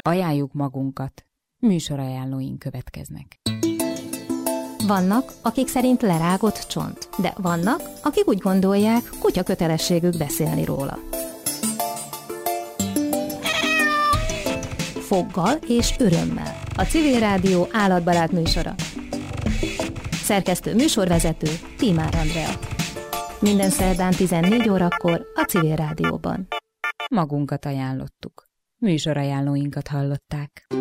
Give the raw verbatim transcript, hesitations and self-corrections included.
Ajánljuk magunkat. Műsorajánlóink következnek. Vannak, akik szerint lerágott csont, de vannak, akik úgy gondolják, kutya kötelességük beszélni róla. Foggal és örömmel. A Civil Rádió állatbarát műsora. Szerkesztő műsorvezető Tímár Andrea. Minden szerdán tizennégy órakor a Civil Rádióban. Magunkat ajánlottuk. Műsorajánlóinkat hallották.